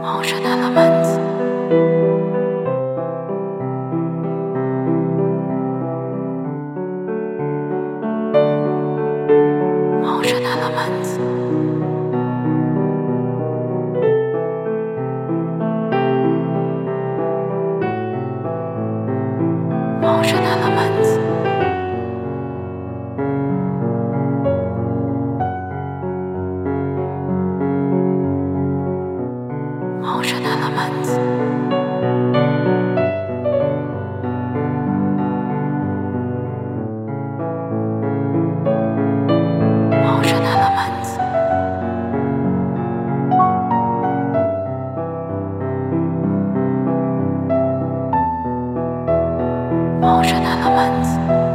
Ocean elements. Ocean elements. Ocean elements. Ocean elements. Ocean elements. Ocean elements.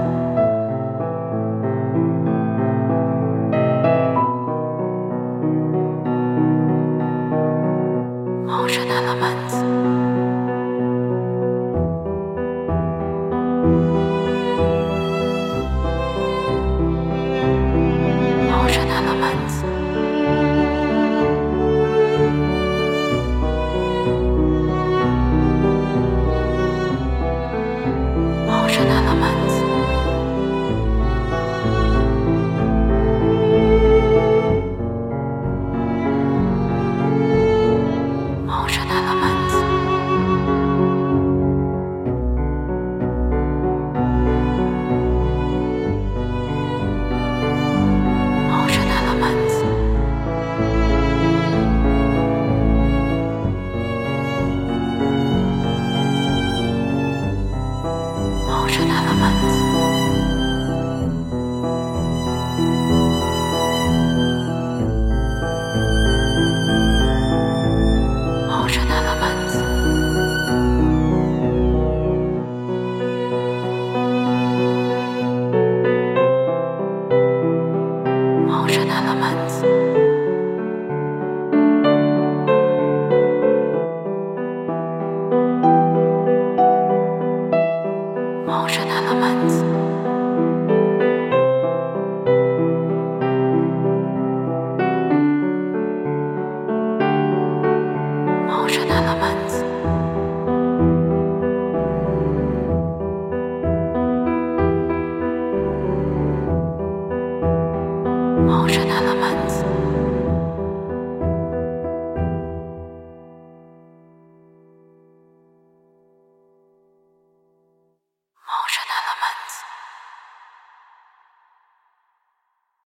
Ocean elements. Ocean elements. Ocean elements. Ocean elements. Ocean elements. Ocean elements. Ocean elements. Ocean elements. Ocean elements. Ocean elements. Ocean elements.